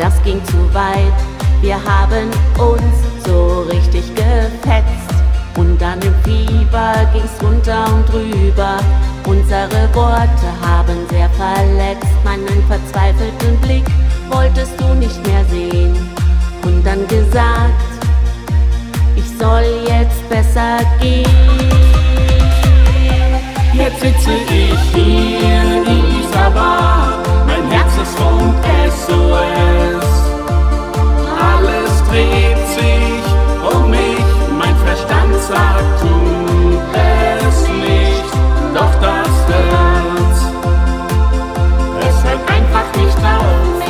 das ging zu weit. Wir haben uns so richtig gefetzt. Und dann im Fieber ging's runter und drüber. Unsere Worte haben sehr verletzt. Meinen verzweifelten Blick wolltest du nicht mehr sehen. Und dann gesagt, ich soll jetzt besser gehen. Jetzt sitze ich hier in dieser Bar, mein Herz ist vom SOS. Alles dreht sich um mich, mein Verstand sagt, tu es nicht, doch das Herz, es hört einfach nicht auf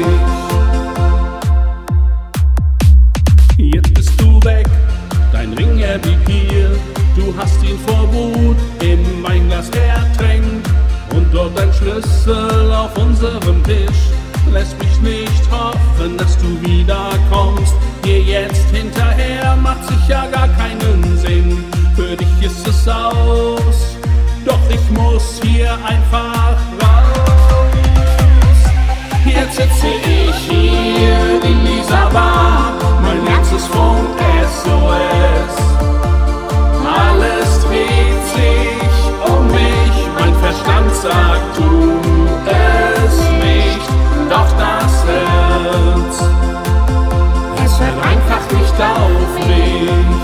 mich. Jetzt bist du weg, dein Ring blieb hier, du hast ihn vor Wut in mein Glas ertränkt und dort ein Schlüssel auf unserem Tisch lässt mich nicht hoffen, dass du wiederkommst. Hier jetzt hinterher macht sich ja gar keinen Sinn. Für dich ist es aus, doch ich muss hier einfach raus. Jetzt sitze ich hier in dieser Bar, mein Herz ist vom SOS. Alles dreht sich um mich, mein Verstand sagt, tu es nicht, doch das Herz, es hört einfach nicht auf mich.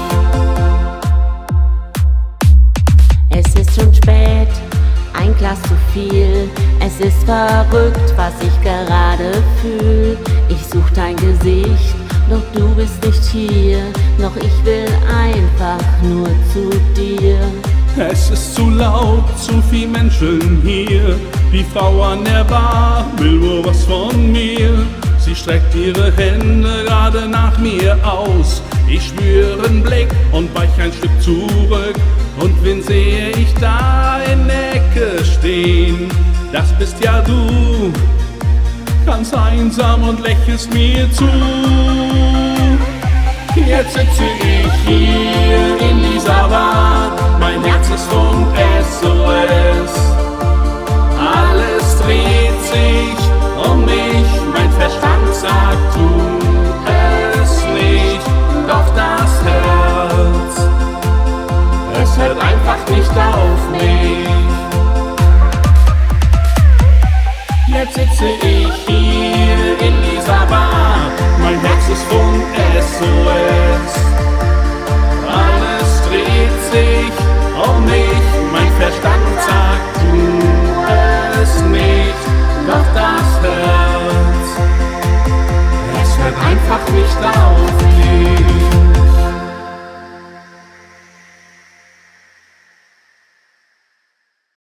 Es ist schon spät, ein Glas zu viel. Es ist verrückt, was ich gerade fühl. Ich such dein Gesicht, doch du bist nicht hier. Doch ich will einfach nur zu dir. Es ist zu laut, zu viel Menschen hier. Die Frau an der Bar will nur was von mir. Sie streckt ihre Hände gerade nach mir aus. Ich spüre einen Blick und weich ein Stück zurück. Und wen sehe ich da in der Ecke stehen? Das bist ja du, ganz einsam und lächelst mir zu. Jetzt sitze ich hier in dieser Bar, mein Herz ist vom SOS. Alles dreht sich um mich, mein Verstand sagt, tu es nicht, doch das Herz, es hört einfach nicht auf mich. Jetzt sitze ich hier in dieser Bar.